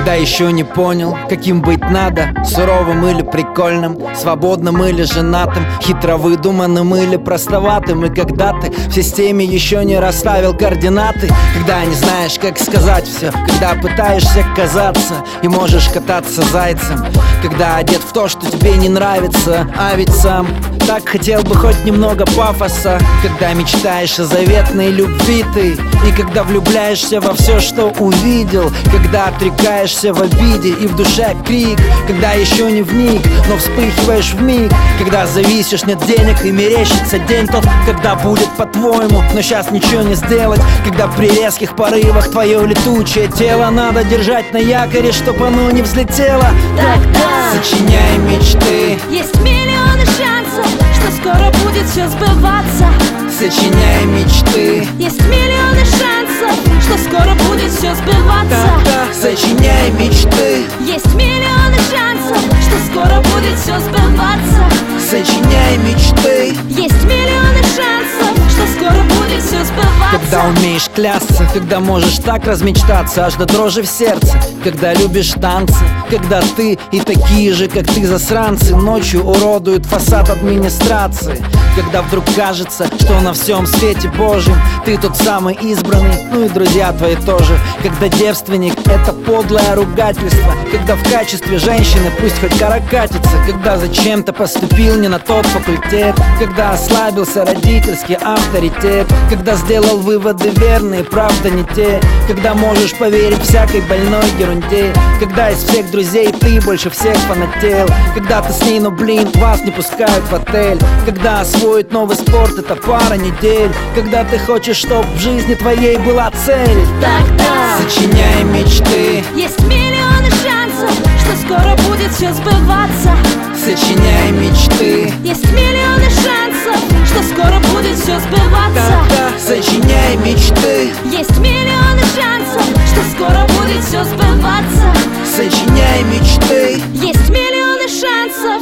Когда еще не понял, каким быть надо, суровым или прикольным, свободным или женатым, хитро выдуманным или простоватым. И когда ты в системе еще не расставил координаты, когда не знаешь, как сказать все, когда пытаешься казаться и можешь кататься зайцем, когда одет в то, что тебе не нравится, а ведь сам так хотел бы хоть немного пафоса. Когда мечтаешь о заветной любви ты, и когда влюбляешься во все, что увидел, когда отрекаешься в обиде и в душе крик, когда еще не вник, но вспыхиваешь вмиг, когда зависишь, нет денег и мерещится день тот, когда будет по-твоему, но сейчас ничего не сделать, когда при резких порывах твое летучее тело надо держать на якоре, чтоб оно не взлетело. Тогда сочиняй мечты, есть миллионы шансов, что скоро будет все сбываться. сочиняй мечты, есть миллионы шансов, что скоро будет все сбываться. тогда сочиняй мечты, есть миллионы шансов, что скоро будет все сбываться. сочиняй мечты. Есть миллионы шансов, что скоро будет все сбываться. Когда умеешь клясться, когда можешь так размечтаться, аж до дрожи в сердце, когда любишь танцы, когда ты и такие же, как ты, засранцы ночью уродуют фасад администрации, когда вдруг кажется, что на всем свете Божьем ты тот самый избранный, ну и друзья твои тоже, когда девственник — это подлое ругательство, когда в качестве женщины пусть хоть каракатица, когда зачем-то поступил не на тот факультет, когда ослабился родительский авторитет, когда сделал выводы верные, правда не те, когда можешь поверить всякой больной ерунде, когда из всех друзей ты больше всех фанател, когда ты с ней, но блин, вас не пускают в отель, когда освоить новый спорт — это пара недель, когда ты хочешь, чтоб в жизни твоей была цель. Тогда сочиняй мечты, есть миллионы шансов, что скоро будет все сбываться. сочиняй мечты, есть миллионы шансов, что скоро будет все сбываться. тогда сочиняй мечты, есть миллионы шансов, что скоро будет все сбываться. сочиняй мечты. Есть миллионы шансов.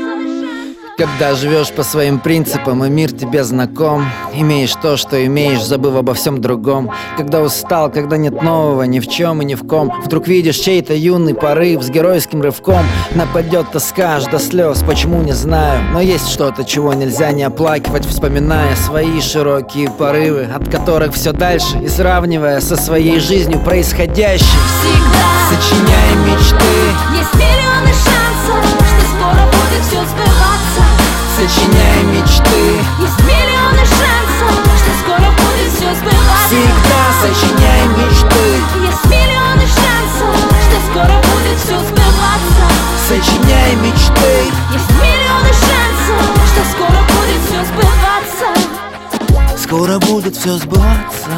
Когда живешь по своим принципам и мир тебе знаком, имеешь то, что имеешь, забыв обо всем другом. Когда устал, когда нет нового ни в чем и ни в ком, вдруг видишь чей-то юный порыв с геройским рывком. Нападет тоска аж до слез, почему не знаю, но есть что-то, чего нельзя не оплакивать, вспоминая свои широкие порывы, от которых все дальше, и сравнивая со своей жизнью происходящим. Всегда Сочиняй мечты, есть миллионы шансов, что скоро будет все сбываться. сочиняй мечты, Есть миллионы шансов, что скоро будет все сбываться. всегда сочиняй мечты, Есть миллионы шансов, что скоро будет все сбываться. сочиняй мечты. Есть миллионы шансов, что скоро будет все сбываться. Скоро будет все сбываться,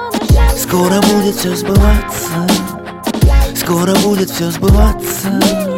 скоро будет все сбываться, скоро будет все сбываться.